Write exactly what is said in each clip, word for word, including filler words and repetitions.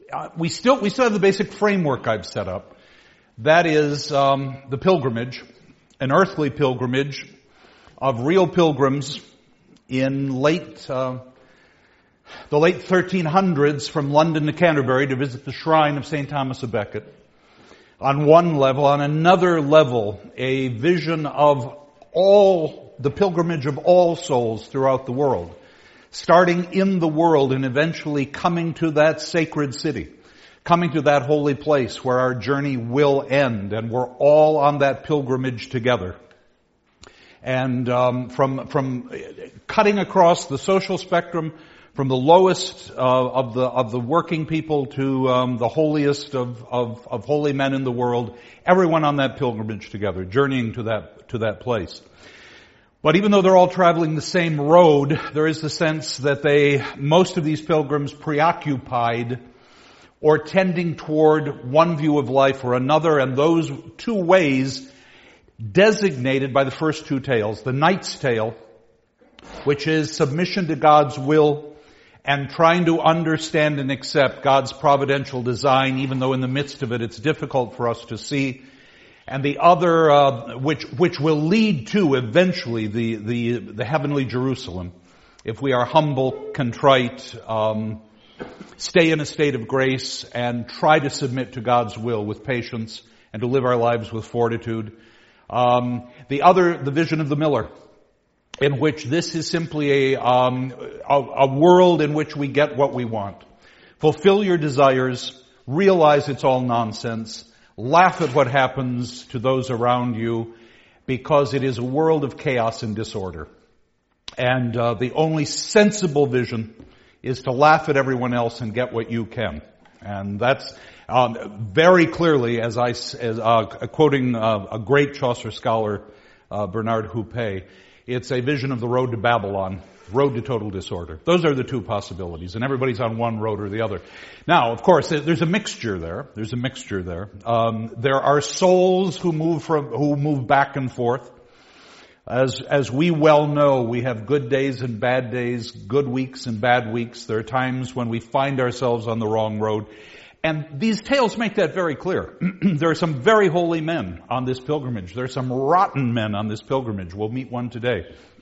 uh, we still we still have the basic framework I've set up. That is um, the pilgrimage, an earthly pilgrimage of real pilgrims in late uh, the late thirteen hundreds from London to Canterbury to visit the shrine of Saint Thomas of Becket. On one level, on another level, a vision of all, the pilgrimage of all souls throughout the world, starting in the world and eventually coming to that sacred city, coming to that holy place where our journey will end, and we're all on that pilgrimage together. And um, from from cutting across the social spectrum, from the lowest uh, of the of the working people to um, the holiest of, of of holy men in the world, everyone on that pilgrimage together, journeying to that to that place. But even though they're all traveling the same road, there is the sense that they, most of these pilgrims, preoccupied or tending toward one view of life or another, and those two ways designated by the first two tales, the Knight's Tale, which is submission to God's will and trying to understand and accept God's providential design, even though in the midst of it it's difficult for us to see. And the other, uh, which which will lead to eventually the the, the heavenly Jerusalem, if we are humble, contrite, um, stay in a state of grace, and try to submit to God's will with patience and to live our lives with fortitude. Um, the other, the vision of the miller, in which this is simply a, um, a, a world in which we get what we want. Fulfill your desires, realize it's all nonsense, laugh at what happens to those around you, because it is a world of chaos and disorder. And uh, the only sensible vision is to laugh at everyone else and get what you can. And that's um, very clearly, as I, as, uh, quoting uh, a great Chaucer scholar, uh, Bernard Huppé, it's a vision of the road to Babylon, road to total disorder. Those are the two possibilities, and everybody's on one road or the other. Now, of course, there's a mixture there. There's a mixture there. Um, there are souls who move from, who move back and forth. As, as we well know, we have good days and bad days, good weeks and bad weeks. There are times when we find ourselves on the wrong road. And these tales make that very clear. There are some very holy men on this pilgrimage. There are some rotten men on this pilgrimage. We'll meet one today.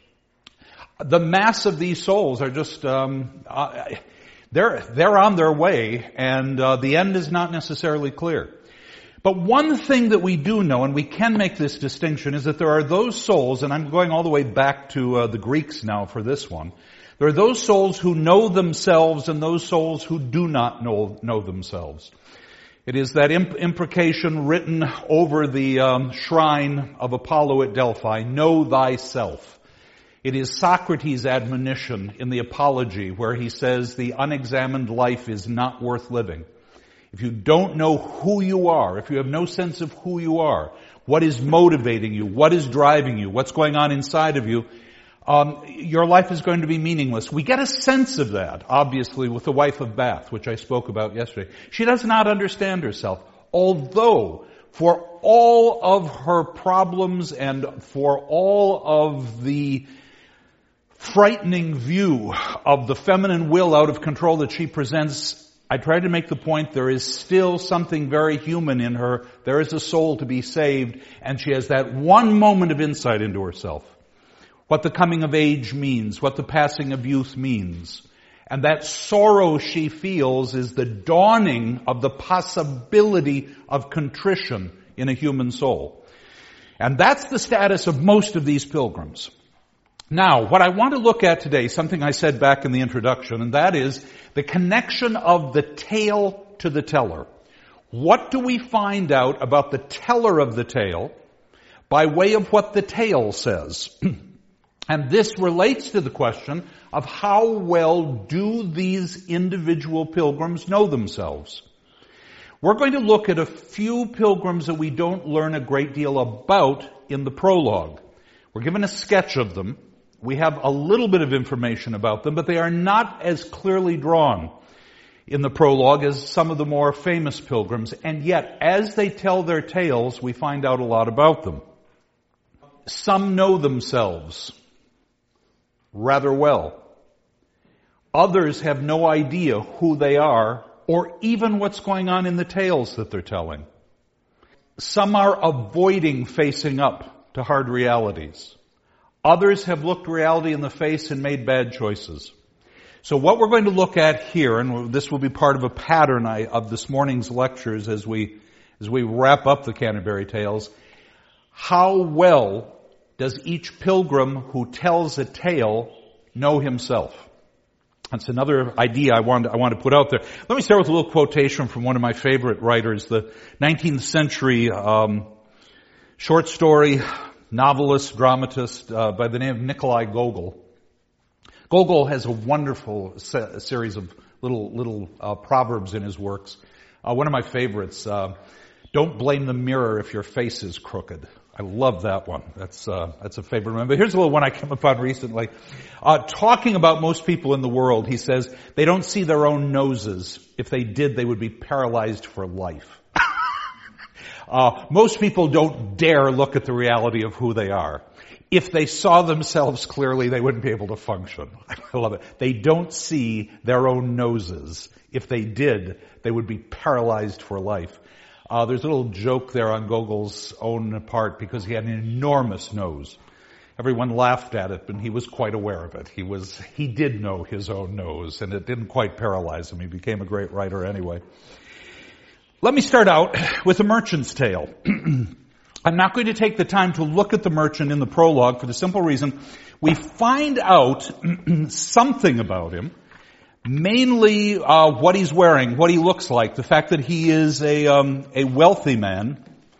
The mass of these souls are just, um, uh, they're, they're on their way, and uh, the end is not necessarily clear. But one thing that we do know, and we can make this distinction, is that there are those souls, and I'm going all the way back to uh, the Greeks now for this one. There are those souls who know themselves and those souls who do not know, know themselves. It is that imp- imprecation written over the um, shrine of Apollo at Delphi, know thyself. It is Socrates' admonition in the Apology where he says the unexamined life is not worth living. If you don't know who you are, if you have no sense of who you are, what is motivating you, what is driving you, what's going on inside of you, um, your life is going to be meaningless. We get a sense of that, obviously, with the wife of Bath, which I spoke about yesterday. She does not understand herself, although for all of her problems and for all of the frightening view of the feminine will out of control that she presents, I tried to make the point there is still something very human in her. There is a soul to be saved, and she has that one moment of insight into herself. What the coming of age means, what the passing of youth means. And that sorrow she feels is the dawning of the possibility of contrition in a human soul. And that's the status of most of these pilgrims. Now, what I want to look at today, something I said back in the introduction, and that is the connection of the tale to the teller. What do we find out about the teller of the tale by way of what the tale says? And this relates to the question of how well do these individual pilgrims know themselves? We're going to look at a few pilgrims that we don't learn a great deal about in the prologue. We're given a sketch of them. We have a little bit of information about them, but they are not as clearly drawn in the prologue as some of the more famous pilgrims. And yet, as they tell their tales, we find out a lot about them. Some know themselves rather well. Others have no idea who they are or even what's going on in the tales that they're telling. Some are avoiding facing up to hard realities. Others have looked reality in the face and made bad choices. So what we're going to look at here, and this will be part of a pattern of this morning's lectures as we as we wrap up the Canterbury Tales, how well does each pilgrim who tells a tale know himself? That's another idea I want, I want to put out there. Let me start with a little quotation from one of my favorite writers, the nineteenth century um, short story novelist, dramatist uh, by the name of Nikolai Gogol. Gogol has a wonderful se- series of little little uh, proverbs in his works. Uh, one of my favorites, uh, don't blame the mirror if your face is crooked. I love that one. That's uh, that's a favorite one. But here's a little one I came upon recently. Uh, talking about most people in the world, he says, they don't see their own noses. If they did, they would be paralyzed for life. uh, most people don't dare look at the reality of who they are. If they saw themselves clearly, they wouldn't be able to function. I love it. They don't see their own noses. If they did, they would be paralyzed for life. Uh, there's a little joke there on Gogol's own part because he had an enormous nose. Everyone laughed at it, but he was quite aware of it. He was, he did know his own nose, and it didn't quite paralyze him. He became a great writer anyway. Let me start out with A Merchant's Tale. I'm not going to take the time to look at the merchant in the prologue for the simple reason we find out something about him. Mainly uh, what he's wearing, what he looks like, the fact that he is a um, a wealthy man,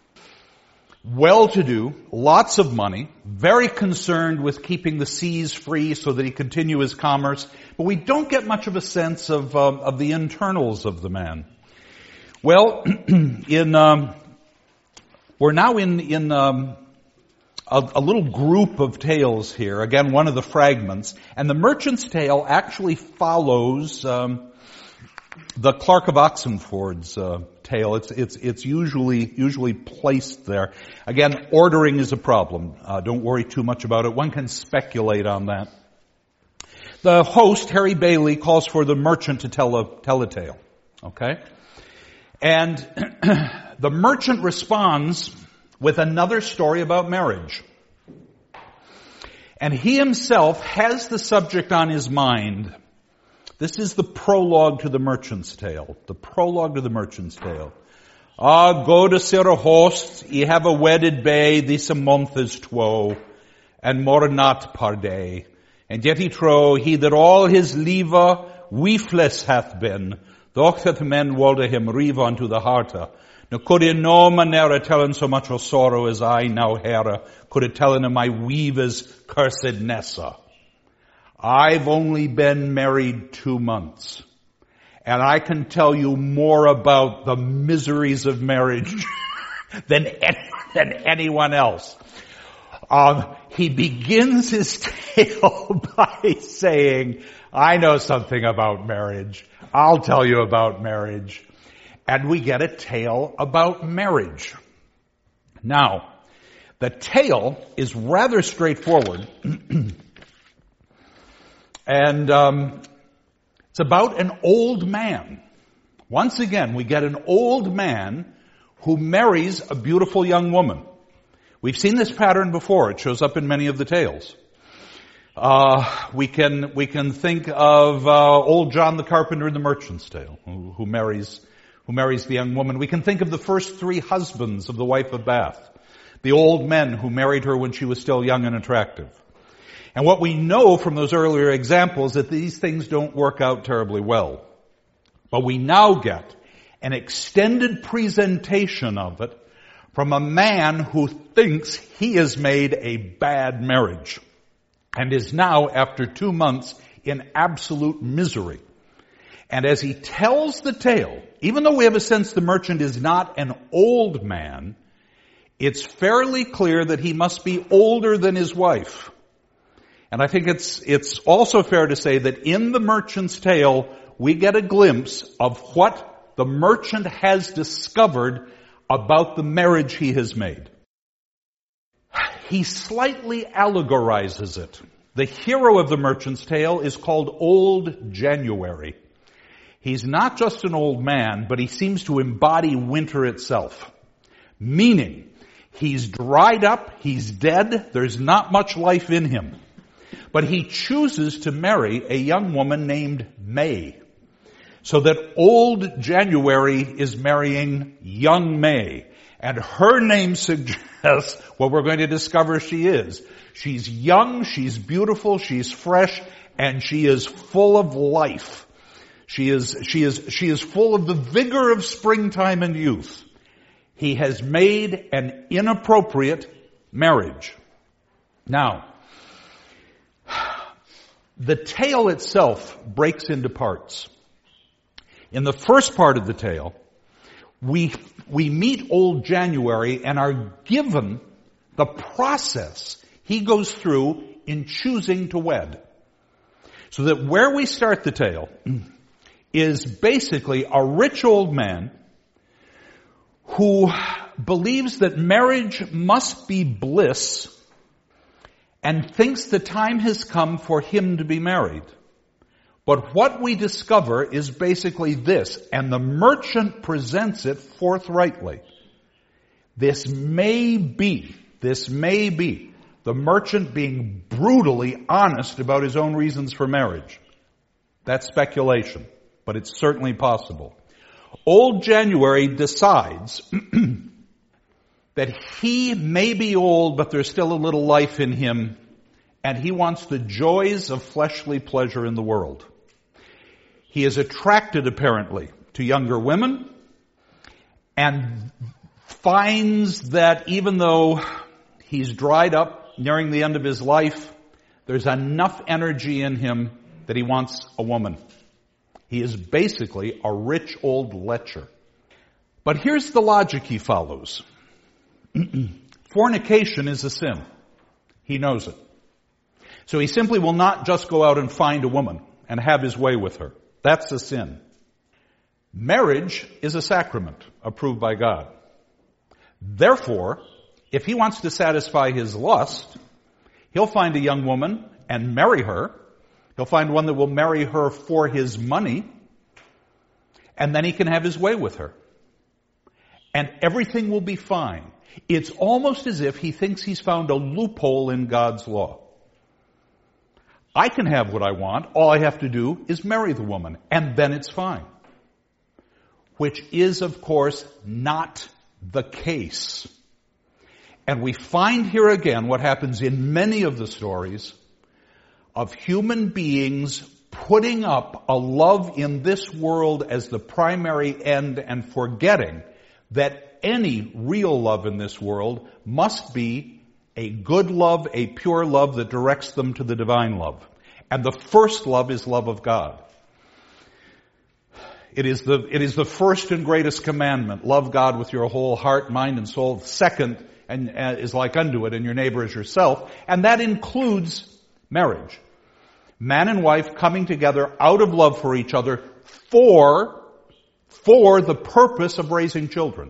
well-to-do, lots of money, very concerned with keeping the seas free so that he continue his commerce. But we don't get much of a sense of um, of the internals of the man. Well, in um, we're now in in. Um, A, a little group of tales here. Again, one of the fragments. And the Merchant's Tale actually follows um, the Clerk of Oxenford's uh, tale. It's it's it's usually usually placed there. Again, ordering is a problem. Uh, don't worry too much about it. One can speculate on that. The host, Harry Bailey, calls for the merchant to tell a tell a tale. Okay, and the merchant responds with another story about marriage. And he himself has the subject on his mind. This is the prologue to the Merchant's Tale. The prologue to the Merchant's Tale. Ah, go to Sir host, ye have a wedded bay, this a month is two, and more not per day. And yet he trow, he that all his lever weefless hath been, though that men wolde him rive unto the hearte. Now could he no manera tellin so much of sorrow as I now hear, could it tellin of my weaver's cursed Nessa. I've only been married two months, and I can tell you more about the miseries of marriage than, any, than anyone else. Um, he begins his tale by saying, I know something about marriage. I'll tell you about marriage. And we get a tale about marriage. Now, the tale is rather straightforward. and um, it's about an old man. Once again, we get an old man who marries a beautiful young woman. We've seen this pattern before. It shows up in many of the tales. Uh, we can we can think of uh, old John the Carpenter in The Merchant's Tale, who, who marries who marries the young woman. We can think of the first three husbands of the wife of Bath, the old men who married her when she was still young and attractive. And what we know from those earlier examples is that these things don't work out terribly well. But we now get an extended presentation of it from a man who thinks he has made a bad marriage and is now, after two months, in absolute misery. And as he tells the tale, even though we have a sense the merchant is not an old man, it's fairly clear that he must be older than his wife. And I think it's it's also fair to say that in the merchant's tale, we get a glimpse of what the merchant has discovered about the marriage he has made. He slightly allegorizes it. The hero of the merchant's tale is called Old January. He's not just an old man, but he seems to embody winter itself. Meaning, he's dried up, he's dead, there's not much life in him. But he chooses to marry a young woman named May. So that old January is marrying young May. And her name suggests what we're going to discover she is. She's young, she's beautiful, she's fresh, and she is full of life. She is, she is, she is full of the vigor of springtime and youth. He has made an inappropriate marriage. Now, the tale itself breaks into parts. In the first part of the tale, we, we meet old January and are given the process he goes through in choosing to wed. So that where we start the tale is basically a rich old man who believes that marriage must be bliss and thinks the time has come for him to be married. But what we discover is basically this, and the merchant presents it forthrightly. This may be, this may be, the merchant being brutally honest about his own reasons for marriage. That's speculation, but it's certainly possible. Old January decides that he may be old, but there's still a little life in him, and he wants the joys of fleshly pleasure in the world. He is attracted, apparently, to younger women, and finds that even though he's dried up, nearing the end of his life, there's enough energy in him that he wants a woman. He is basically a rich old lecher. But here's the logic he follows. Fornication is a sin. He knows it. So he simply will not just go out and find a woman and have his way with her. That's a sin. Marriage is a sacrament approved by God. Therefore, if he wants to satisfy his lust, he'll find a young woman and marry her. He'll find one that will marry her for his money, and then he can have his way with her. And everything will be fine. It's almost as if he thinks he's found a loophole in God's law. I can have what I want. All I have to do is marry the woman, and then it's fine. Which is, of course, not the case. And we find here again what happens in many of the stories of human beings putting up a love in this world as the primary end and forgetting that any real love in this world must be a good love, a pure love that directs them to the divine love. And the first love is love of God. It is the, it is the first and greatest commandment. Love God with your whole heart, mind, and soul. Second and uh, is like unto it, and your neighbor as yourself. And that includes marriage. Man and wife coming together out of love for each other for, for the purpose of raising children.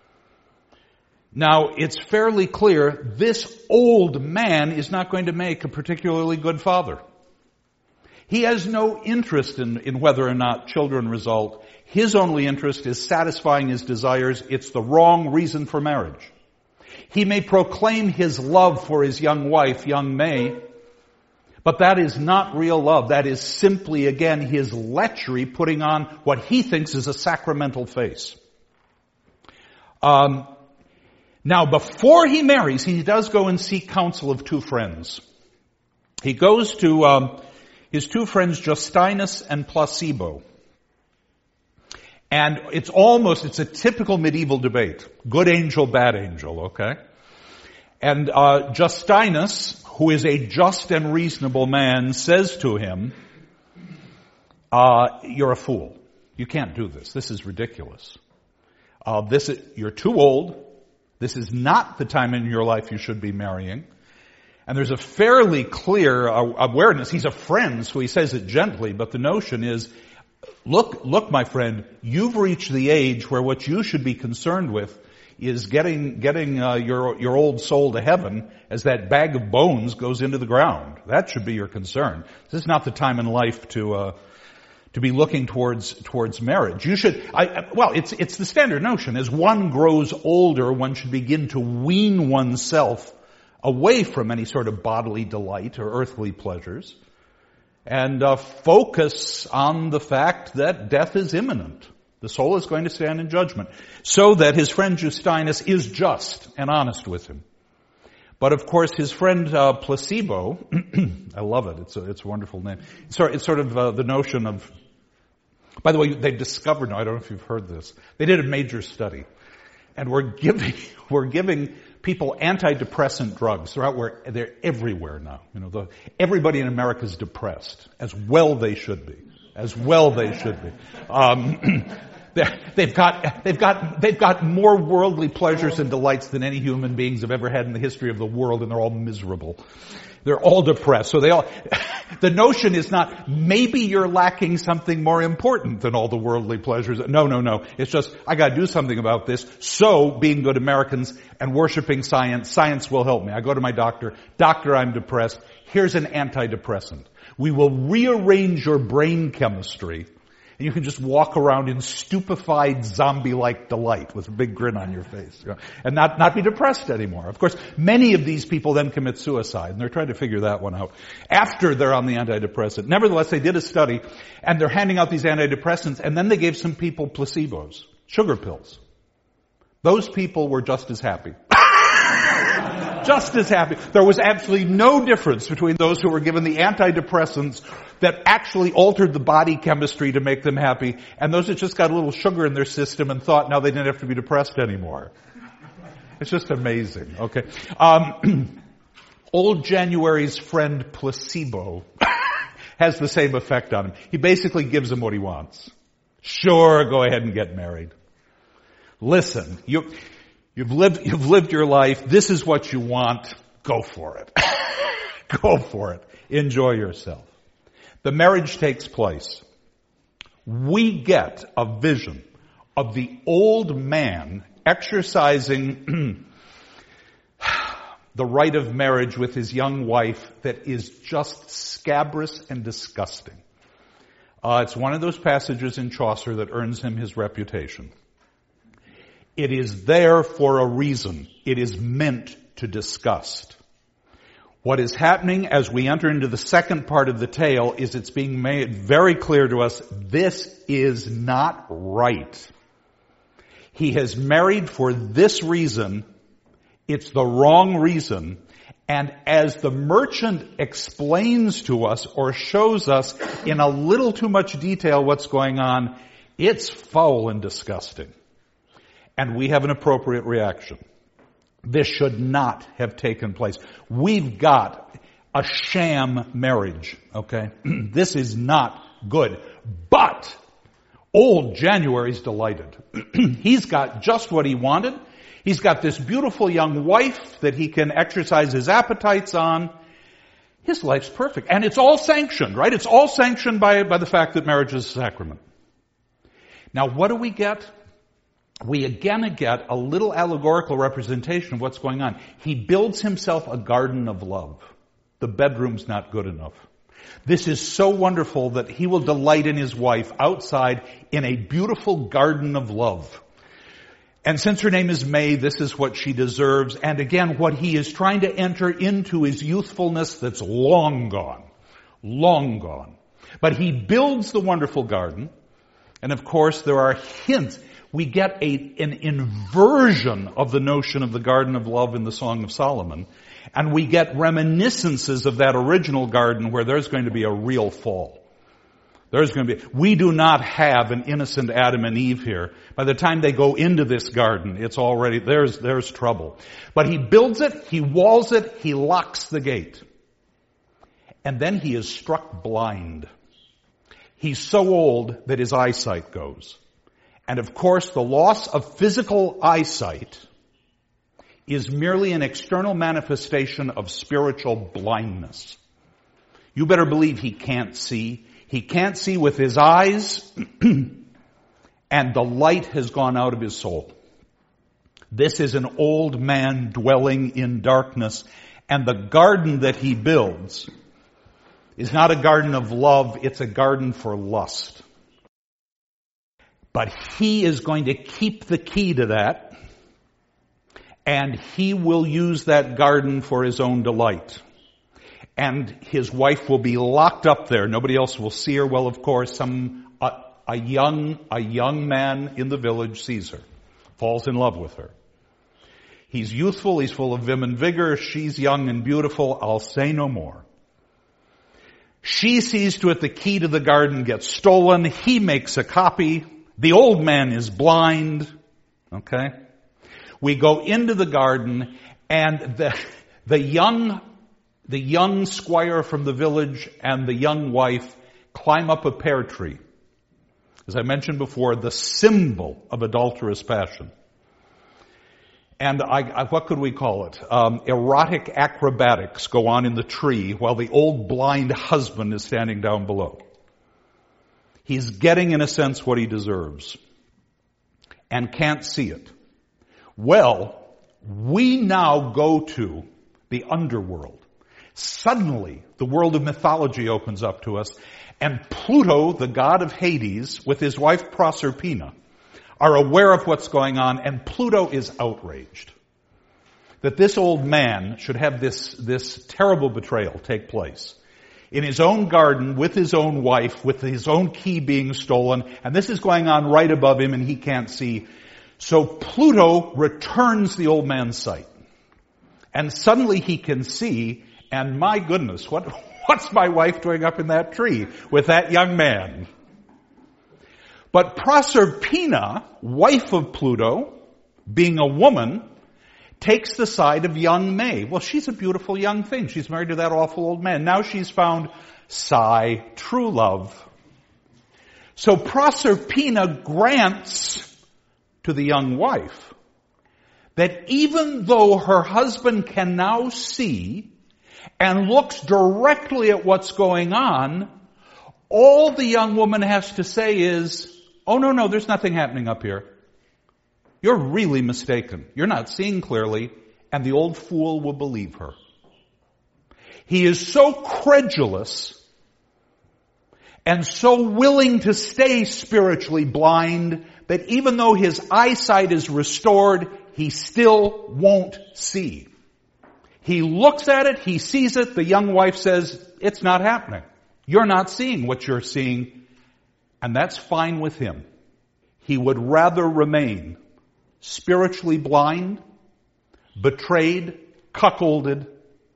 Now, it's fairly clear this old man is not going to make a particularly good father. He has no interest in, in whether or not children result. His only interest is satisfying his desires. It's the wrong reason for marriage. He may proclaim his love for his young wife, young May, but that is not real love. That is simply, again, his lechery putting on what he thinks is a sacramental face. Um, now, before he marries, he does go and seek counsel of two friends. He goes to um, his two friends, Justinus and Placebo. And it's almost, it's a typical medieval debate. Good angel, bad angel, okay? And uh, Justinus, who is a just and reasonable man, says to him, uh, you're a fool. You can't do this. This is ridiculous. Uh, this is, you're too old. This is not the time in your life you should be marrying. And there's a fairly clear uh, awareness. He's a friend, so he says it gently, but the notion is, look, look, my friend, you've reached the age where what you should be concerned with is getting, getting uh, your, your old soul to heaven as that bag of bones goes into the ground. That should be your concern. This is not the time in life to, uh, to be looking towards towards marriage. You should, I, well, it's it's the standard notion. As one grows older, one should begin to wean oneself away from any sort of bodily delight or earthly pleasures, and uh, focus on the fact that death is imminent. The soul is going to stand in judgment, so that his friend Justinus is just and honest with him. But of course, his friend uh, Placebo, I love it. It's a, it's a wonderful name. It's sort, it's sort of uh, the notion of. By the way, they've discovered now. I don't know if you've heard this. They did a major study, and we're giving we're giving people antidepressant drugs. They're out where they're everywhere now. You know, the, everybody in America is depressed, as well they should be. As well they should be. Um, They've got, they've got, they've got more worldly pleasures and delights than any human beings have ever had in the history of the world, and they're all miserable. They're all depressed. So they all, the notion is not, maybe you're lacking something more important than all the worldly pleasures. No, no, no. It's just, I gotta do something about this. So, being good Americans and worshiping science, science will help me. I go to my doctor. Doctor, I'm depressed. Here's an antidepressant. We will rearrange your brain chemistry. And you can just walk around in stupefied zombie-like delight with a big grin on your face, you know, and not, not be depressed anymore. Of course, many of these people then commit suicide, and they're trying to figure that one out after they're on the antidepressant. Nevertheless, they did a study, and they're handing out these antidepressants, and then they gave some people placebos, sugar pills. Those people were just as happy. Just as happy. There was absolutely no difference between those who were given the antidepressants that actually altered the body chemistry to make them happy, and those that just got a little sugar in their system and thought now they didn't have to be depressed anymore. It's just amazing, okay? Um, old January's friend Placebo has the same effect on him. He basically gives him what he wants. Sure, go ahead and get married. Listen, you... You've lived, you've lived your life. This is what you want. Go for it. Go for it. Enjoy yourself. The marriage takes place. We get a vision of the old man exercising the rite of marriage with his young wife that is just scabrous and disgusting. Uh, it's one of those passages in Chaucer that earns him his reputation. It is there for a reason. It is meant to disgust. What is happening as we enter into the second part of the tale is it's being made very clear to us, this is not right. He has married for this reason. It's the wrong reason. And as the merchant explains to us or shows us in a little too much detail what's going on, it's foul and disgusting. And we have an appropriate reaction. This should not have taken place. We've got a sham marriage, okay? This is not good. But old January's delighted. He's got just what he wanted. He's got this beautiful young wife that he can exercise his appetites on. His life's perfect. And it's all sanctioned, right? It's all sanctioned by, by the fact that marriage is a sacrament. Now, what do we get? We again get a little allegorical representation of what's going on. He builds himself a garden of love. The bedroom's not good enough. This is so wonderful that he will delight in his wife outside in a beautiful garden of love. And since her name is May, this is what she deserves. And again, what he is trying to enter into is youthfulness that's long gone. Long gone. But he builds the wonderful garden. And of course, there are hints. We get a, an inversion of the notion of the Garden of Love in the Song of Solomon. And we get reminiscences of that original garden where there's going to be a real fall. There's going to be, we do not have an innocent Adam and Eve here. By the time they go into this garden, it's already, there's, there's trouble. But he builds it, he walls it, he locks the gate. And then he is struck blind. He's so old that his eyesight goes. And of course, the loss of physical eyesight is merely an external manifestation of spiritual blindness. You better believe he can't see. He can't see with his eyes, and the light has gone out of his soul. This is an old man dwelling in darkness, and the garden that he builds is not a garden of love, it's a garden for lust. But he is going to keep the key to that, and he will use that garden for his own delight. And his wife will be locked up there. Nobody else will see her. Well, of course, some a, a young a young man in the village sees her, falls in love with her. He's youthful, he's full of vim and vigor. She's young and beautiful. I'll say no more. She sees to it the key to the garden gets stolen. He makes a copy. The old man is blind. Okay? We go into the garden, and the the young the young squire from the village and the young wife climb up a pear tree. As I mentioned before, the symbol of adulterous passion. And I, I, what could we call it? Um, erotic acrobatics go on in the tree while the old blind husband is standing down below. He's getting, in a sense, what he deserves and can't see it. Well, we now go to the underworld. Suddenly, the world of mythology opens up to us, and Pluto, the god of Hades, with his wife Proserpina, are aware of what's going on, and Pluto is outraged that this old man should have this, this terrible betrayal take place in his own garden with his own wife, with his own key being stolen, and this is going on right above him and he can't see. So Pluto returns the old man's sight, and suddenly he can see, and my goodness, what, what's my wife doing up in that tree with that young man? But Proserpina, wife of Pluto, being a woman, takes the side of young May. Well, she's a beautiful young thing. She's married to that awful old man. Now she's found Sigh, true love. So Proserpina grants to the young wife that even though her husband can now see and looks directly at what's going on, all the young woman has to say is, oh, no, no, there's nothing happening up here. You're really mistaken. You're not seeing clearly, and the old fool will believe her. He is so credulous and so willing to stay spiritually blind that even though his eyesight is restored, he still won't see. He looks at it, he sees it, the young wife says, it's not happening. You're not seeing what you're seeing. And that's fine with him. He would rather remain spiritually blind, betrayed, cuckolded,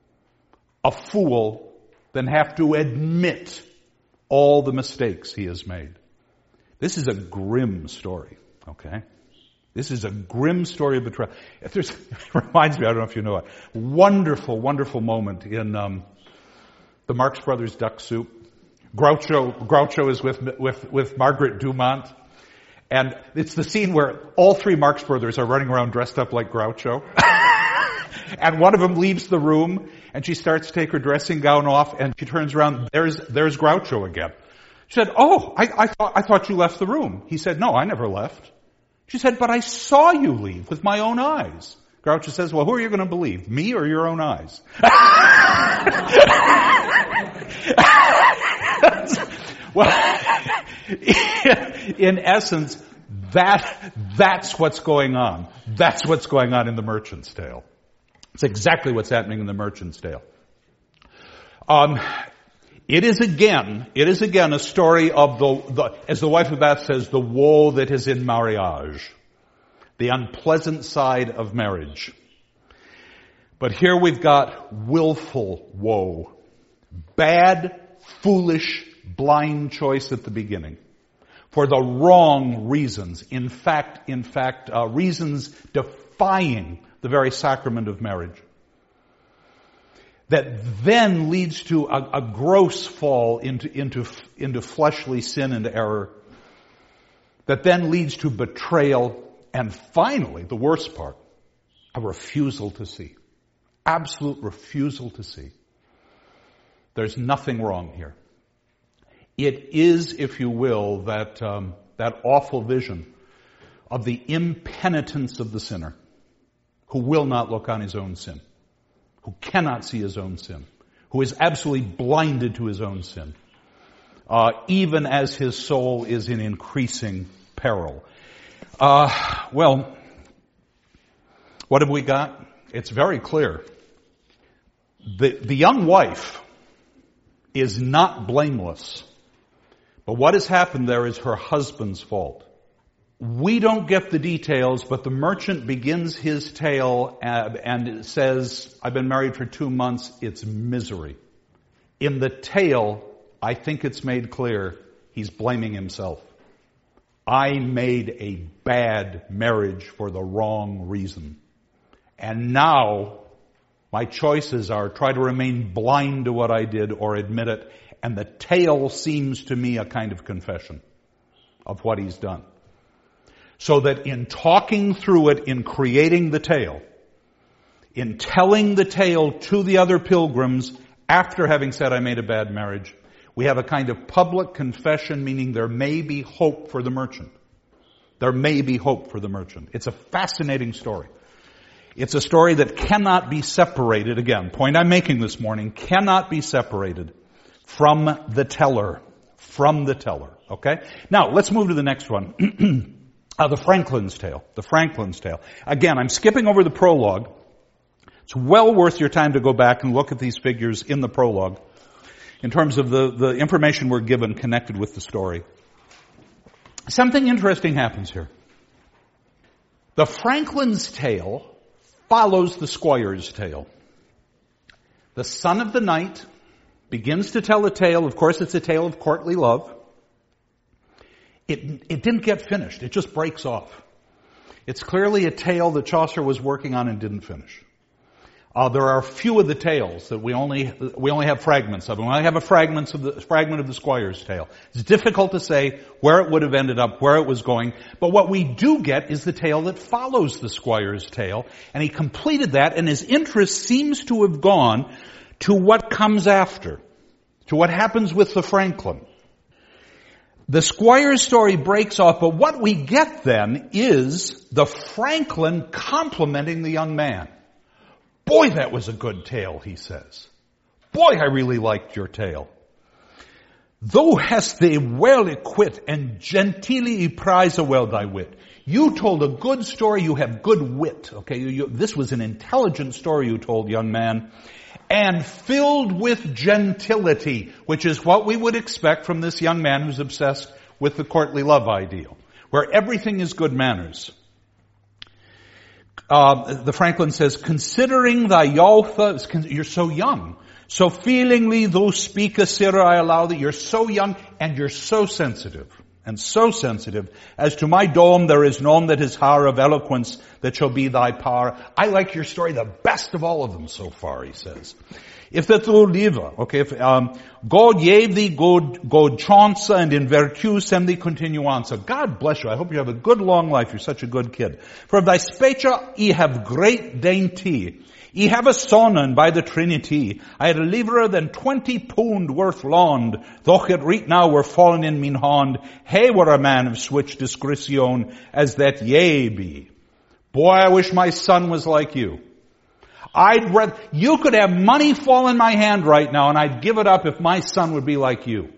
a fool, than have to admit all the mistakes he has made. This is a grim story, okay? This is a grim story of betrayal. If there's, it reminds me, I don't know if you know it, wonderful, wonderful moment in um, the Marx Brothers Duck Soup. Groucho, Groucho is with, with, with Margaret Dumont. And it's the scene where all three Marx Brothers are running around dressed up like Groucho. And one of them leaves the room and she starts to take her dressing gown off and she turns around. There's, there's Groucho again. She said, oh, I, I thought, I thought you left the room. He said, no, I never left. She said, but I saw you leave with my own eyes. Groucho says, well, who are you going to believe? Me or your own eyes? Well, in essence, that, that's what's going on. That's what's going on in The Merchant's Tale. It's exactly what's happening in The Merchant's Tale. Um, it is again, it is again a story of the, the, as the wife of Bath says, the woe that is in marriage. The unpleasant side of marriage. But here we've got willful woe. Bad, foolish, blind choice at the beginning. For the wrong reasons. In fact, in fact, uh, reasons defying the very sacrament of marriage. That then leads to a, a gross fall into, into, into fleshly sin and error. That then leads to betrayal. And finally, the worst part, a refusal to see. Absolute refusal to see. There's nothing wrong here. It is, if you will, that um, that awful vision of the impenitence of the sinner who will not look on his own sin, who cannot see his own sin, who is absolutely blinded to his own sin, uh, even as his soul is in increasing peril. Uh, well, what have we got? It's very clear. The, the young wife is not blameless. But what has happened there is her husband's fault. We don't get the details, but the merchant begins his tale and says, I've been married for two months, it's misery. In the tale, I think it's made clear, he's blaming himself. I made a bad marriage for the wrong reason. And now, my choices are try to remain blind to what I did or admit it. And the tale seems to me a kind of confession of what he's done. So that in talking through it, in creating the tale, in telling the tale to the other pilgrims after having said I made a bad marriage, we have a kind of public confession, meaning there may be hope for the merchant. There may be hope for the merchant. It's a fascinating story. It's a story that cannot be separated, again, point I'm making this morning, cannot be separated from the teller. From the teller, okay? Now, let's move to the next one. Uh, the Franklin's Tale. The Franklin's Tale. Again, I'm skipping over the prologue. It's well worth your time to go back and look at these figures in the prologue in terms of the, the information we're given connected with the story. Something interesting happens here. The Franklin's Tale follows the Squire's Tale. The son of the knight begins to tell a tale. Of course, it's a tale of courtly love. It, it didn't get finished. It just breaks off. It's clearly a tale that Chaucer was working on and didn't finish. Uh, there are a few of the tales that we only we only have fragments of. We only have a fragments of the fragment of the Squire's Tale. It's difficult to say where it would have ended up, where it was going. But what we do get is the tale that follows the Squire's Tale, and he completed that, and his interest seems to have gone to what comes after, to what happens with the Franklin. The Squire's story breaks off, but what we get then is the Franklin complimenting the young man. Boy, that was a good tale, he says. Boy, I really liked your tale. Thou hast thee well equit, and genteelly prize a well thy wit. You told a good story, you have good wit. Okay, you, you, this was an intelligent story you told, young man. And filled with gentility, which is what we would expect from this young man who's obsessed with the courtly love ideal, where everything is good manners. Uh, the Franklin says, considering thy youth, you're so young, so feelingly thou speakest, sir, I allow that you're so young and you're so sensitive. And so sensitive, as to my dome there is none that is higher of eloquence that shall be thy power. I like your story the best of all of them so far, he says. If that thou live, okay, if, um, God gave thee good, good chance, and in virtue send thee continuance. God bless you. I hope you have a good long life. You're such a good kid. For of thy specha, ye have great dainty. Ye have a son, and by the Trinity, I had a liever than twenty pound worth land, though it right now were fallen in mine hand. Hey, were a man of switch discretion, as that ye be. Boy, I wish my son was like you. I'd rather, you could have money fall in my hand right now, and I'd give it up if my son would be like you.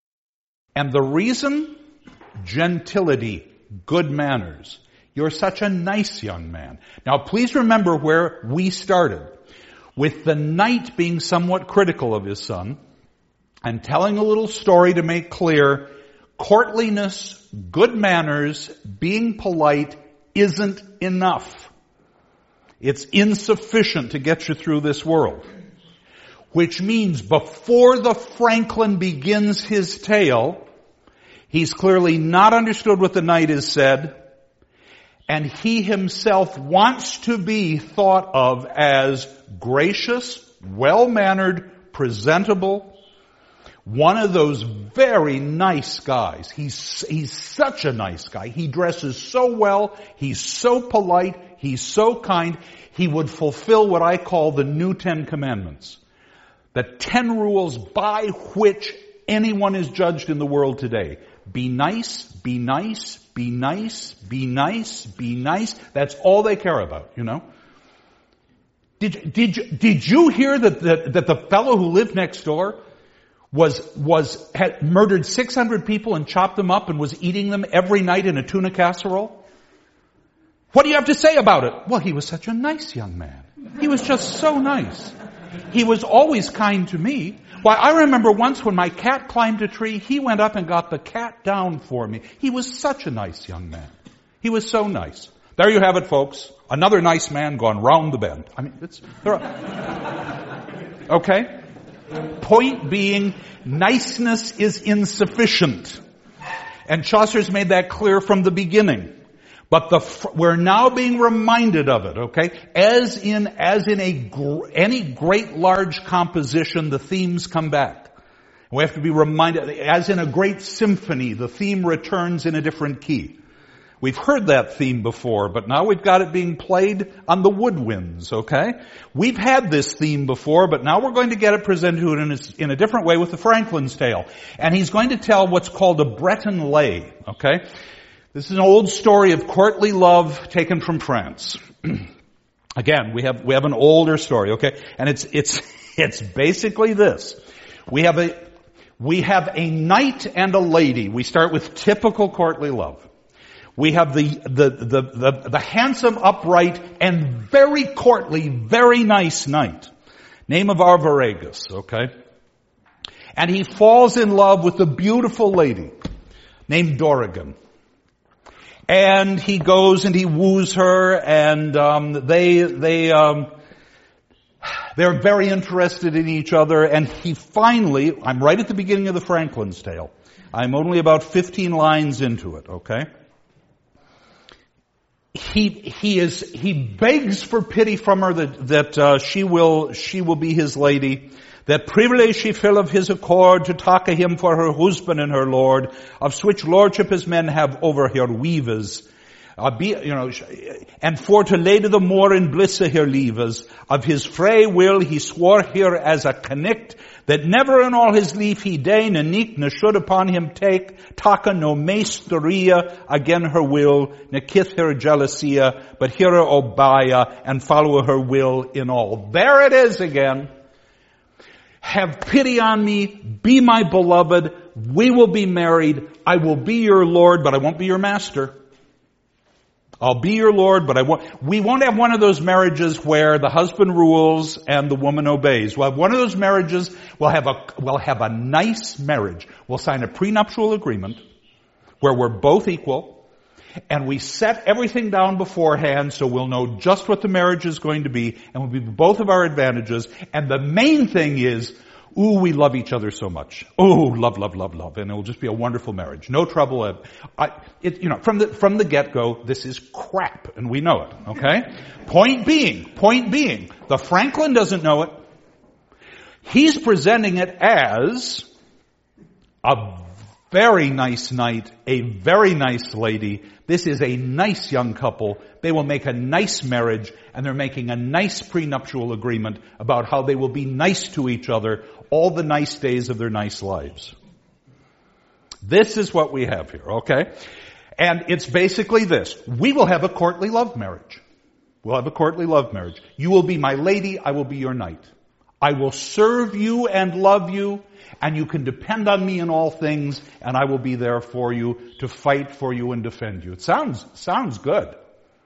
And the reason? Gentility, good manners. You're such a nice young man. Now please remember where we started. With the knight being somewhat critical of his son and telling a little story to make clear, courtliness, good manners, being polite isn't enough. It's insufficient to get you through this world. Which means before the Franklin begins his tale, he's clearly not understood what the knight has said. And he himself wants to be thought of as gracious, well-mannered, presentable, one of those very nice guys. He's, he's such a nice guy. He dresses so well. He's so polite. He's so kind. He would fulfill what I call the new Ten Commandments. The ten rules by which anyone is judged in the world today. Be nice, be nice, be nice, be nice, be nice. That's all they care about, you know. Did, did, did you hear that, that, that the fellow who lived next door was, was, had murdered six hundred people and chopped them up and was eating them every night in a tuna casserole? What do you have to say about it? Well, he was such a nice young man. He was just so nice. He was always kind to me. Why, I remember once when my cat climbed a tree, he went up and got the cat down for me. He was such a nice young man. He was so nice. There you have it, folks. Another nice man gone round the bend. I mean, it's, there are, okay? Point being, niceness is insufficient. And Chaucer's made that clear from the beginning. But the, we're now being reminded of it, okay? As in, as in a, any great large composition, the themes come back. We have to be reminded, as in a great symphony, the theme returns in a different key. We've heard that theme before, but now we've got it being played on the woodwinds, okay? We've had this theme before, but now we're going to get it presented in a, in a different way with the Franklin's Tale. And he's going to tell what's called a Breton lay, okay? This is an old story of courtly love taken from France. Again, we have, we have an older story, okay? And it's, it's, it's basically this. We have a, we have a knight and a lady. We start with typical courtly love. We have the, the, the, the, the handsome, upright, and very courtly, very nice knight. Name of Arviragus, okay? And he falls in love with the beautiful lady named Dorigen. And he goes and he woos her, and um, they, they, um, they're very interested in each other, and he finally, I'm right at the beginning of the Franklin's Tale. I'm only about fifteen lines into it, okay? He, he is, he begs for pity from her that, that, uh, she will, she will be his lady, that privilege she fill of his accord to take a him for her husband and her lord, of which lordship his men have over her weavers, uh, be, you know, and for to lady the more in bliss of her leavers, of his free will he swore here as a connect, that never in all his life he deign and neek ne should upon him take, taka no maesteria again her will, ne kith her jealousia, but hear her obaya and follow her will in all. There it is again. Have pity on me, be my beloved, we will be married, I will be your Lord, but I won't be your master. I'll be your Lord, but I won't, we won't have one of those marriages where the husband rules and the woman obeys. We'll have one of those marriages, we'll have a, we'll have a nice marriage. We'll sign a prenuptial agreement where we're both equal, and we set everything down beforehand so we'll know just what the marriage is going to be, and we'll be both of our advantages. And the main thing is, ooh, we love each other so much. Oh, love, love, love, love. And it will just be a wonderful marriage. No trouble. I, it, you know, from the, from the get-go, this is crap, and we know it, okay? Point being, point being, the Franklin doesn't know it. He's presenting it as a very nice knight, a very nice lady. This is a nice young couple. They will make a nice marriage, and they're making a nice prenuptial agreement about how they will be nice to each other all the nice days of their nice lives. This is what we have here, okay? And it's basically this. We will have a courtly love marriage. We'll have a courtly love marriage. You will be my lady, I will be your knight. I will serve you and love you, and you can depend on me in all things, and I will be there for you to fight for you and defend you. It sounds, sounds good.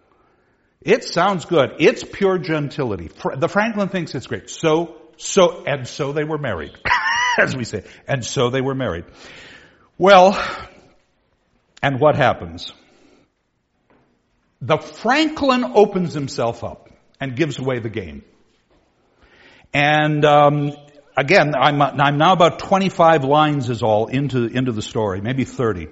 It sounds good. It's pure gentility. The Franklin thinks it's great. So, so, and so they were married, as we say. And so they were married. Well, and what happens? The Franklin opens himself up and gives away the game. And, um, again, I'm, I'm now about twenty-five lines is all into, into the story, maybe thirty.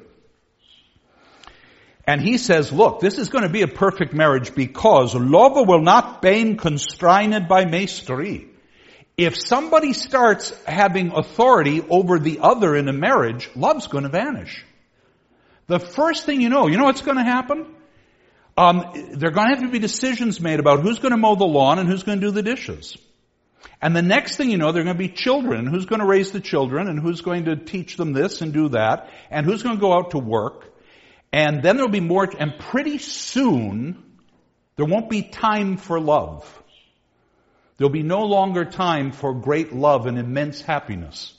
And he says, look, this is going to be a perfect marriage because love will not be constrained by mastery. If somebody starts having authority over the other in a marriage, love's going to vanish. The first thing you know, you know what's going to happen? Um, there are going to have to be decisions made about who's going to mow the lawn and who's going to do the dishes. And the next thing you know, there are going to be children, and who's going to raise the children, and who's going to teach them this and do that, and who's going to go out to work. And then there'll be more, and pretty soon, there won't be time for love. There'll be no longer time for great love and immense happiness.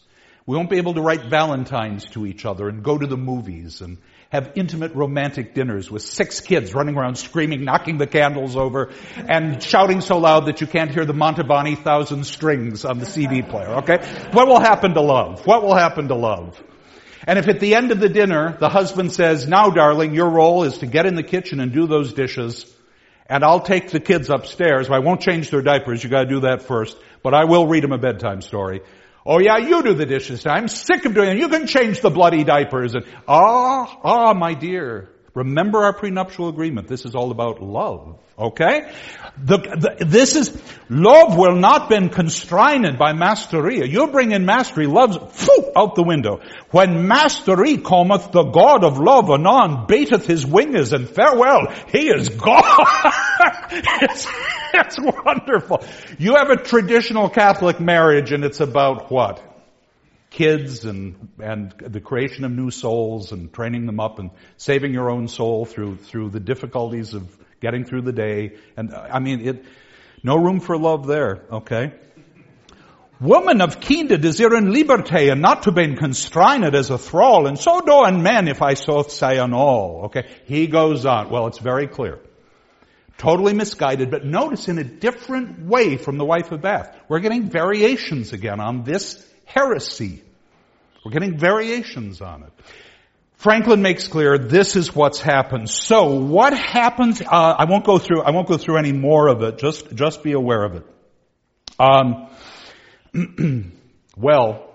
We won't be able to write Valentines to each other and go to the movies and have intimate romantic dinners with six kids running around screaming, knocking the candles over, and shouting so loud that you can't hear the Mantovani Thousand Strings on the C D player, okay? What will happen to love? What will happen to love? And if at the end of the dinner, the husband says, now darling, your role is to get in the kitchen and do those dishes, and I'll take the kids upstairs. I won't change their diapers. You gotta do that first. But I will read them a bedtime story. Oh yeah, you do the dishes. I'm sick of doing it. You can change the bloody diapers. And ah, ah, my dear. Remember our prenuptial agreement. This is all about love. Okay? The, the, this is, love will not be constrained by masteria. You bring in mastery, love's phew, out the window. When mastery cometh, the God of love anon baiteth his wings, and farewell, he is God. it's, it's wonderful. You have a traditional Catholic marriage, and it's about what? Kids and and the creation of new souls and training them up and saving your own soul through through the difficulties of getting through the day. And I mean, it no room for love there, okay? Woman of kinder desiring liberté and not to be constrained as a thrall, and so do and men if I so say on all, okay? He goes on. Well, it's very clear. Totally misguided, but notice in a different way from the wife of Bath. We're getting variations again on this heresy. We're getting variations on it. Franklin makes clear this is what's happened. So what happens? Uh, I won't go through. I won't go through any more of it. Just, just be aware of it. Um, well,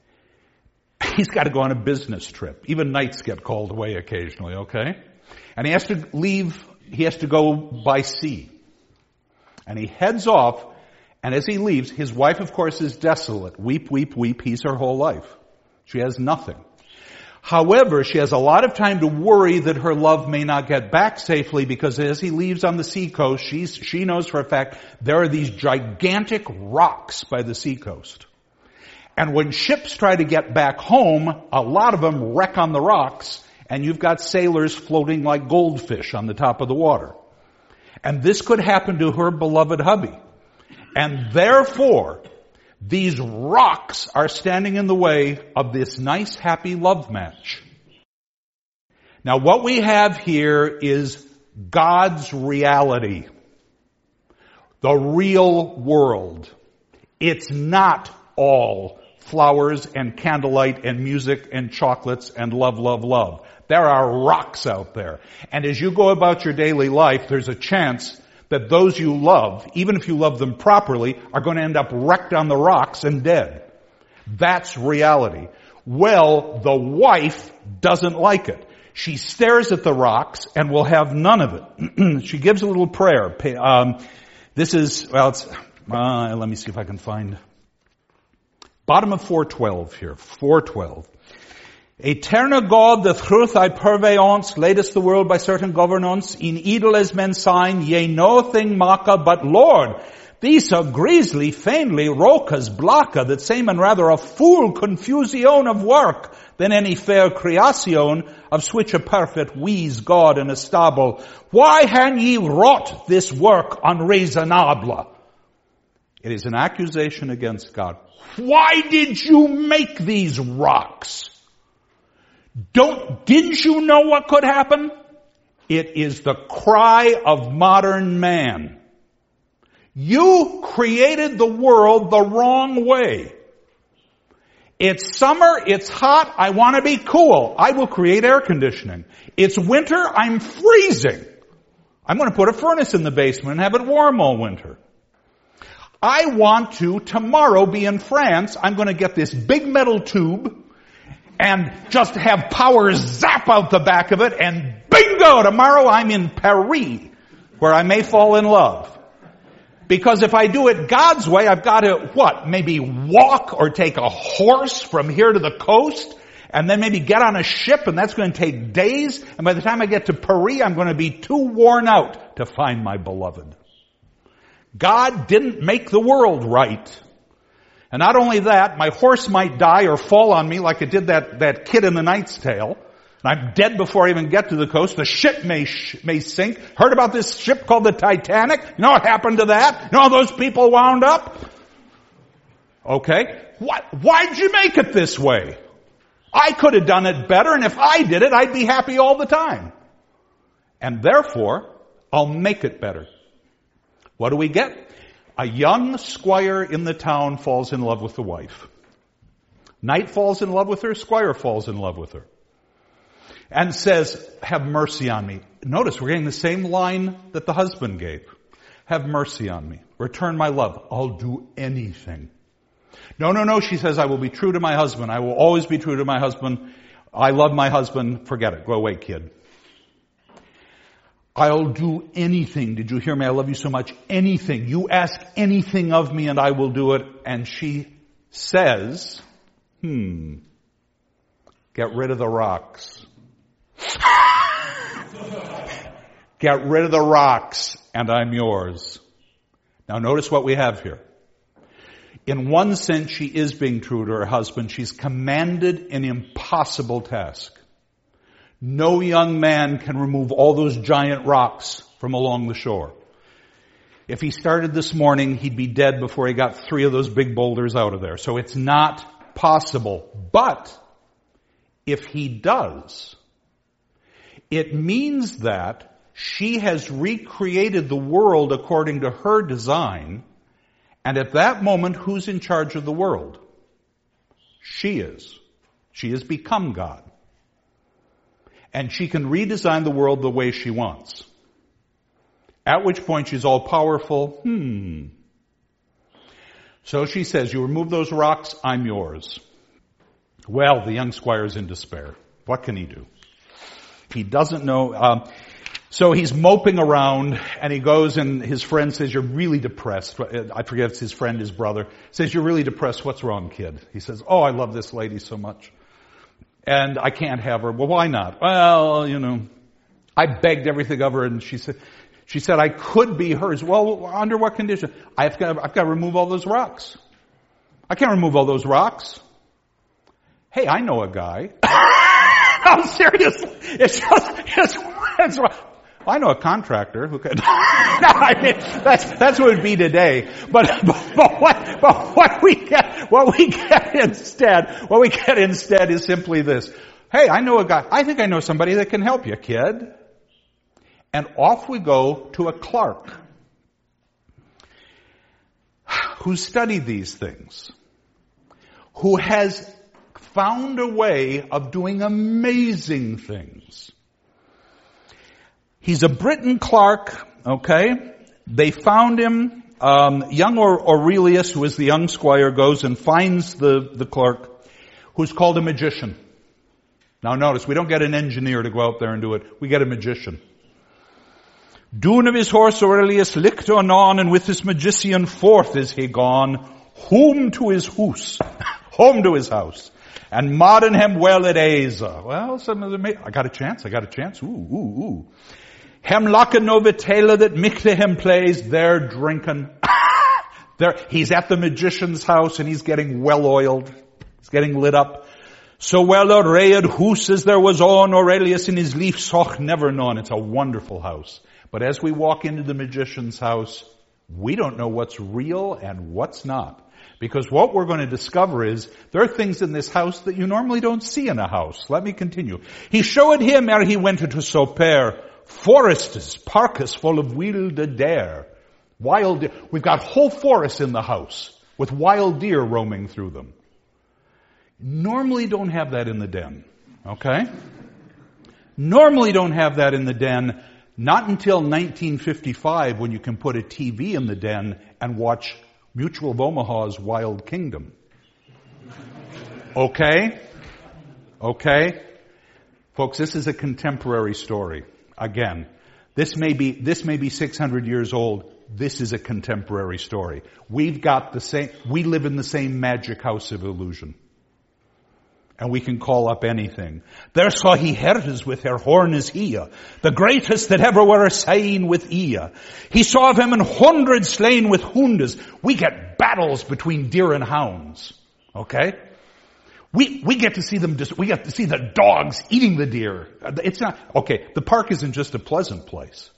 he's got to go on a business trip. Even knights get called away occasionally. Okay, and he has to leave. He has to go by sea, and he heads off. And as he leaves, his wife, of course, is desolate. Weep, weep, weep. He's her whole life. She has nothing. However, she has a lot of time to worry that her love may not get back safely, because as he leaves on the seacoast, she's, she knows for a fact there are these gigantic rocks by the seacoast. And when ships try to get back home, a lot of them wreck on the rocks, and you've got sailors floating like goldfish on the top of the water. And this could happen to her beloved hubby. And therefore, these rocks are standing in the way of this nice, happy love match. Now, what we have here is God's reality. The real world. It's not all flowers and candlelight and music and chocolates and love, love, love. There are rocks out there. And as you go about your daily life, there's a chance that those you love, even if you love them properly, are going to end up wrecked on the rocks and dead. That's reality. Well, the wife doesn't like it. She stares at the rocks and will have none of it. She gives a little prayer. Um, this is, well, it's, uh, let me see if I can find, bottom of four twelve here, four twelve. Eternal God, the truth thy purveyance, ladest the world by certain governance, in idle as men sign, ye no thing maka, but Lord, these are grisly, fainly, rocas, blocka, that same and rather a fool confusion of work, than any fair creation, of switch a perfect wheeze God in a stable. Why han ye wrought this work unreasonable? It is an accusation against God. Why did you make these rocks? Don't, didn't you know what could happen? It is the cry of modern man. You created the world the wrong way. It's summer, it's hot, I want to be cool. I will create air conditioning. It's winter, I'm freezing. I'm going to put a furnace in the basement and have it warm all winter. I want to tomorrow be in France. I'm going to get this big metal tube and just have power zap out the back of it, and bingo, tomorrow I'm in Paris, where I may fall in love. Because if I do it God's way, I've got to, what, maybe walk or take a horse from here to the coast, and then maybe get on a ship, and that's going to take days, and by the time I get to Paris, I'm going to be too worn out to find my beloved. God didn't make the world right. And not only that, my horse might die or fall on me like it did that, that kid in The Knight's Tale. And I'm dead before I even get to the coast. The ship may, sh- may sink. Heard about this ship called the Titanic? You know what happened to that? You know how those people wound up? Okay. What, why'd you make it this way? I could have done it better, and if I did it, I'd be happy all the time. And therefore, I'll make it better. What do we get? A young squire in the town falls in love with the wife. Knight falls in love with her, squire falls in love with her. And says, have mercy on me. Notice we're getting the same line that the husband gave. Have mercy on me. Return my love. I'll do anything. No, no, no, she says, I will be true to my husband. I will always be true to my husband. I love my husband. Forget it. Go away, kid. I'll do anything. Did you hear me? I love you so much. Anything. You ask anything of me and I will do it. And she says, hmm, get rid of the rocks. Get rid of the rocks and I'm yours. Now notice what we have here. In one sense, she is being true to her husband. She's commanded an impossible task. No young man can remove all those giant rocks from along the shore. If he started this morning, he'd be dead before he got three of those big boulders out of there. So it's not possible. But if he does, it means that she has recreated the world according to her design. And at that moment, who's in charge of the world? She is. She has become God. And she can redesign the world the way she wants. At which point she's all powerful. Hmm. So she says, you remove those rocks, I'm yours. Well, the young squire's in despair. What can he do? He doesn't know. Um, so he's moping around and he goes and his friend says, you're really depressed. I forget if it's his friend, his brother. Says, you're really depressed. What's wrong, kid? He says, oh, I love this lady so much. And I can't have her. Well, why not? Well, you know, I begged everything of her and she said, she said I could be hers. Well, under what condition? I've got, I've got to remove all those rocks. I can't remove all those rocks. Hey, I know a guy. I'm serious. It's just, it's, it's, I know a contractor who could. No, I mean, that's that's what it would be today. But, but but what but what we get what we get instead what we get instead is simply this. Hey, I know a guy. I think I know somebody that can help you, kid. And off we go to a clerk who studied these things, who has found a way of doing amazing things. He's a Briton clerk, okay? They found him. Um, young Aurelius, who is the young squire, goes and finds the, the clerk, who's called a magician. Now notice, we don't get an engineer to go out there and do it. We get a magician. Doon of his horse Aurelius licked anon, and with his magician forth is he gone, home to his house, home to his house. And modern him well at Aza. Well, some of them, I got a chance, I got a chance. Ooh, ooh, ooh. Hem lakken no vitela that mikte him plays, they're drinking. There, he's at the magician's house and he's getting well oiled. He's getting lit up. So well arrayed house as there was on Aurelius in his leaf soch never known. It's a wonderful house. But as we walk into the magician's house, we don't know what's real and what's not. Because what we're going to discover is there are things in this house that you normally don't see in a house. Let me continue. He showed him ere he went into Soper, forests, parkas full of wilde deer. Wild deer. We've got whole forests in the house with wild deer roaming through them. Normally don't have that in the den. Okay? Normally don't have that in the den. Not until nineteen fifty-five when you can put a T V in the den and watch Mutual of Omaha's Wild Kingdom. Okay? Okay? Folks, this is a contemporary story. Again, this may be, this may be six hundred years old. This is a contemporary story. We've got the same, we live in the same magic house of illusion. And we can call up anything. There saw he herds with her horn as he, the greatest that ever were seen with he. He saw of him an hundred slain with hounds. We get battles between deer and hounds. Okay? We, we get to see them, we get to see the dogs eating the deer. It's not, okay, the park isn't just a pleasant place.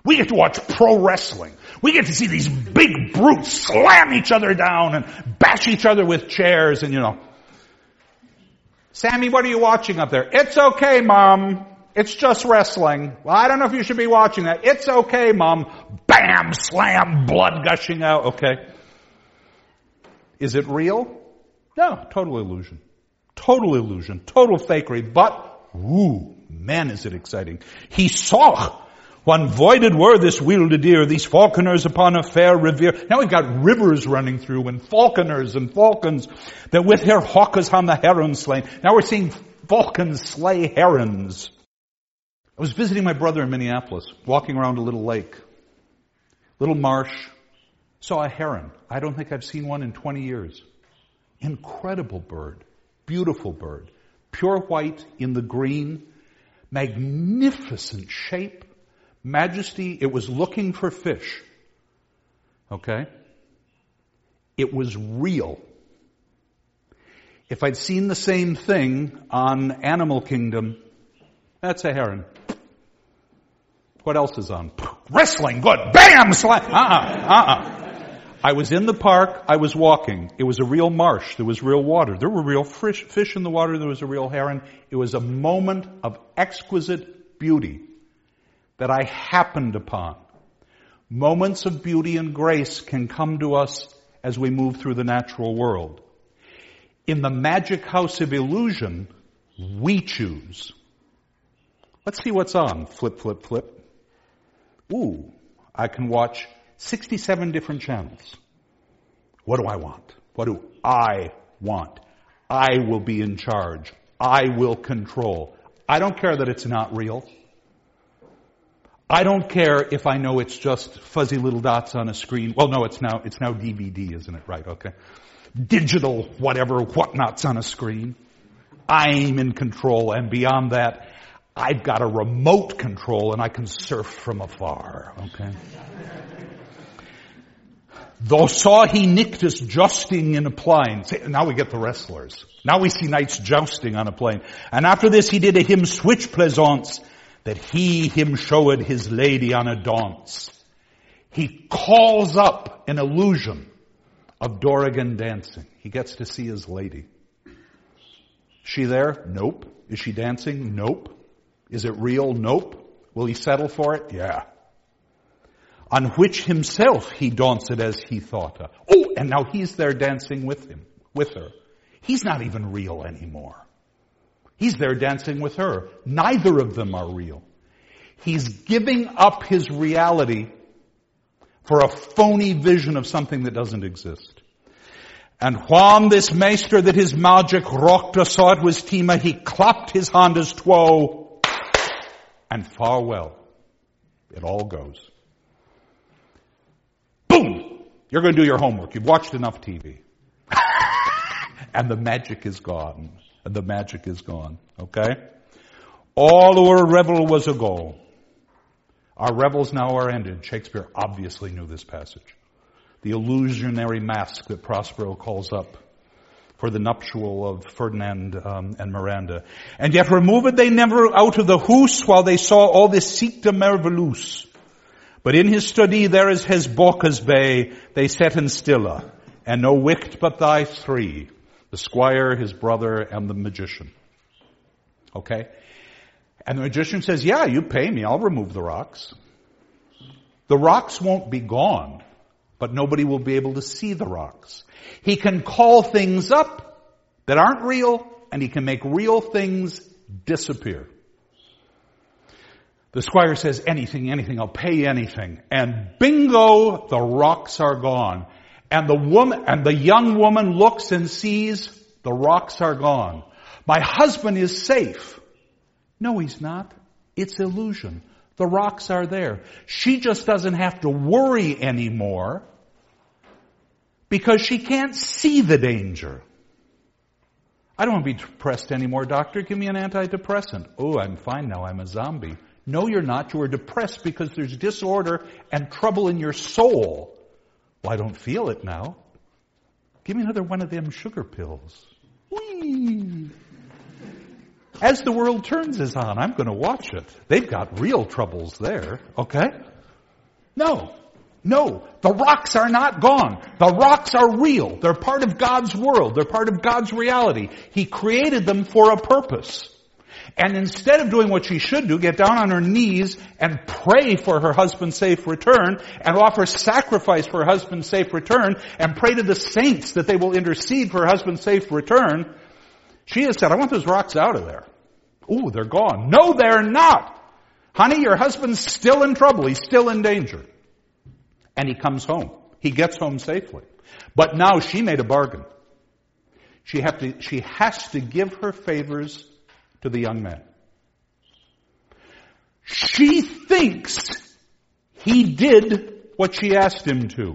We get to watch pro wrestling. We get to see these big brutes slam each other down and bash each other with chairs and, you know. Sammy, what are you watching up there? It's okay, Mom. It's just wrestling. Well, I don't know if you should be watching that. It's okay, Mom. Bam, slam, blood gushing out. Okay. Is it real? No, total illusion. Total illusion. Total fakery. But, ooh, man, is it exciting. He saw one voided were this weald deer, these falconers upon a fair revere. Now we've got rivers running through and falconers and falcons that with their hawkers on the heron slain. Now we're seeing falcons slay herons. I was visiting my brother in Minneapolis, walking around a little lake, little marsh, saw a heron. I don't think I've seen one in twenty years. Incredible bird, beautiful bird, pure white in the green, magnificent shape, majesty. It was looking for fish. Okay? It was real. If I'd seen the same thing on Animal Kingdom, that's a heron. What else is on? Wrestling, good. Bam! Slam! Uh-uh, uh-uh. I was in the park. I was walking. It was a real marsh. There was real water. There were real fish, fish in the water. There was a real heron. It was a moment of exquisite beauty that I happened upon. Moments of beauty and grace can come to us as we move through the natural world. In the magic house of illusion, we choose. Let's see what's on. Flip, flip, flip. Ooh, I can watch sixty-seven different channels. What do I want? What do I want? I will be in charge. I will control. I don't care that it's not real. I don't care if I know it's just fuzzy little dots on a screen. Well, no, it's now, it's now D V D, isn't it? Right, okay. Digital, whatever, whatnots on a screen. I'm in control, and beyond that, I've got a remote control and I can surf from afar, okay? Though saw he Nictus jousting in a plain. See, now we get the wrestlers. Now we see knights jousting on a plain. And after this he did a him switch plaisance, that he him showed his lady on a dance. He calls up an illusion of Dorrigan dancing. He gets to see his lady. She there? Nope. Is she dancing? Nope. Is it real? Nope. Will he settle for it? Yeah. On which himself he danced as he thought. Oh, and now he's there dancing with him, with her. He's not even real anymore. He's there dancing with her. Neither of them are real. He's giving up his reality for a phony vision of something that doesn't exist. And when this maester that his magic rocked us saw it was Tima, he clapped his hand as twoe, and farewell. It all goes. Boom! You're going to do your homework. You've watched enough T V. And the magic is gone. And the magic is gone. Okay? All our revel was a goal. Our revels now are ended. Shakespeare obviously knew this passage. The illusionary mask that Prospero calls up for the nuptial of Ferdinand um, and Miranda. And yet removed they never out of the house while they saw all this sic de merveilleuse. But in his study there is his Bocca's bay, they set in stilla, and no wicht but thy three, the squire, his brother, and the magician. Okay? And the magician says, yeah, you pay me, I'll remove the rocks. The rocks won't be gone, but nobody will be able to see the rocks. He can call things up that aren't real, and he can make real things disappear. The squire says, anything, anything, I'll pay anything. And bingo, the rocks are gone. And the woman, and the young woman looks and sees the rocks are gone. My husband is safe. No, he's not. It's illusion. The rocks are there. She just doesn't have to worry anymore because she can't see the danger. I don't want to be depressed anymore, doctor. Give me an antidepressant. Oh, I'm fine now. I'm a zombie. No, you're not. You are depressed because there's disorder and trouble in your soul. Well, I don't feel it now. Give me another one of them sugar pills. Whee! As the World Turns is on, I'm going to watch it. They've got real troubles there, okay? No. No. The rocks are not gone. The rocks are real. They're part of God's world. They're part of God's reality. He created them for a purpose. And instead of doing what she should do, get down on her knees and pray for her husband's safe return and offer sacrifice for her husband's safe return and pray to the saints that they will intercede for her husband's safe return, she has said, I want those rocks out of there. Ooh, they're gone. No, they're not. Honey, your husband's still in trouble. He's still in danger. And he comes home. He gets home safely. But now she made a bargain. She have to, she has to give her favors to the young man. She thinks he did what she asked him to.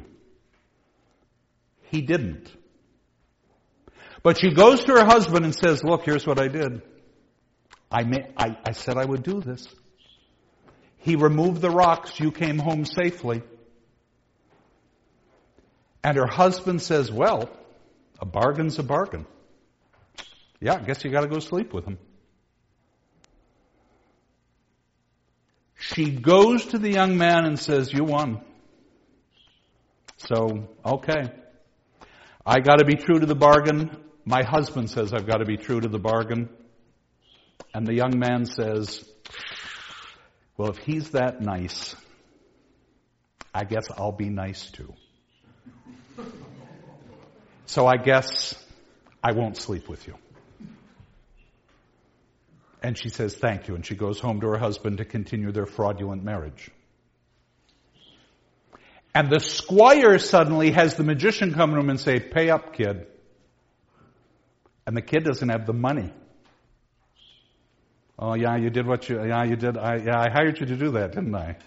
He didn't. But she goes to her husband and says, look, here's what I did. I, may, I, I said I would do this. He removed the rocks. You came home safely. And her husband says, well, a bargain's a bargain. Yeah, I guess you got to go sleep with him. She goes to the young man and says, you won. So, okay. I got to be true to the bargain. My husband says I've got to be true to the bargain. And the young man says, well, if he's that nice, I guess I'll be nice too. So I guess I won't sleep with you. And she says, thank you. And she goes home to her husband to continue their fraudulent marriage. And the squire suddenly has the magician come to him and say, pay up, kid. And the kid doesn't have the money. Oh, yeah, you did what you, yeah, you did. I, yeah, I hired you to do that, didn't I?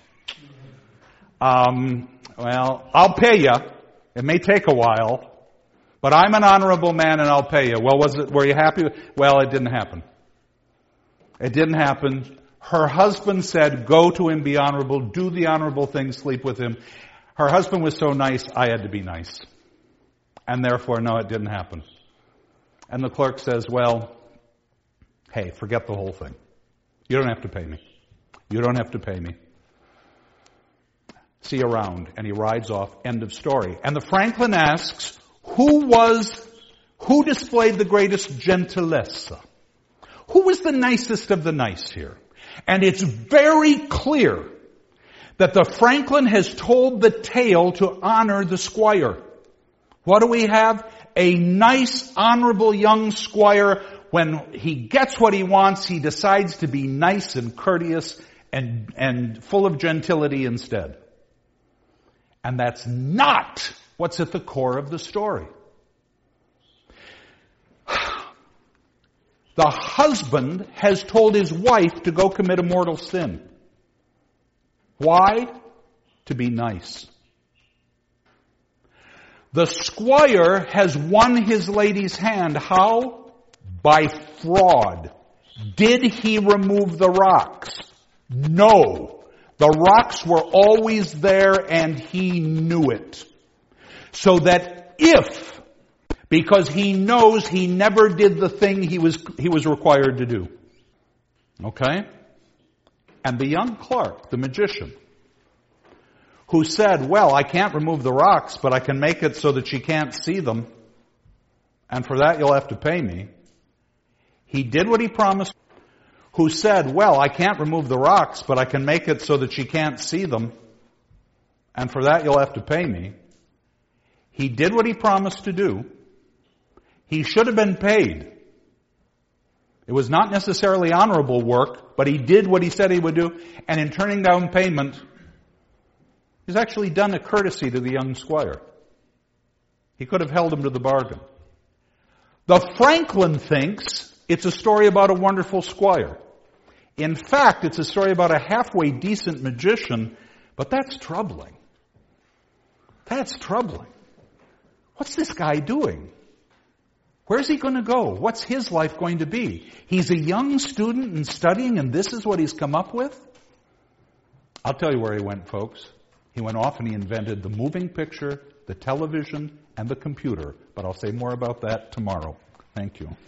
Um, well, I'll pay you. It may take a while. But I'm an honorable man and I'll pay you. Well, was it, were you happy? Well, it didn't happen. It didn't happen. Her husband said, go to him, be honorable, do the honorable thing, sleep with him. Her husband was so nice, I had to be nice. And therefore, no, it didn't happen. And the clerk says, well, hey, forget the whole thing. You don't have to pay me. You don't have to pay me. See you around. And he rides off. End of story. And the Franklin asks, who was, who displayed the greatest gentilezza? Who was the nicest of the nice here? And it's very clear that the Franklin has told the tale to honor the squire. What do we have? A nice, honorable young squire. When he gets what he wants, he decides to be nice and courteous and, and full of gentility instead. And that's not what's at the core of the story. The husband has told his wife to go commit a mortal sin. Why? To be nice. The squire has won his lady's hand. How? By fraud. Did he remove the rocks? No. The rocks were always there and he knew it. So that if, because he knows he never did the thing he was, he was required to do. Okay? And the young clerk, the magician, who said, well, I can't remove the rocks, but I can make it so that she can't see them, and for that you'll have to pay me. He did what he promised. Who said, well, I can't remove the rocks, but I can make it so that she can't see them, and for that you'll have to pay me. He did what he promised to do. He should have been paid. It was not necessarily honorable work, but he did what he said he would do, and in turning down payment, he's actually done a courtesy to the young squire. He could have held him to the bargain. The Franklin thinks it's a story about a wonderful squire. In fact, it's a story about a halfway decent magician, but that's troubling. That's troubling. What's this guy doing? Where's he going to go? What's his life going to be? He's a young student and studying, and this is what he's come up with? I'll tell you where he went, folks. He went off and he invented the moving picture, the television, and the computer. But I'll say more about that tomorrow. Thank you.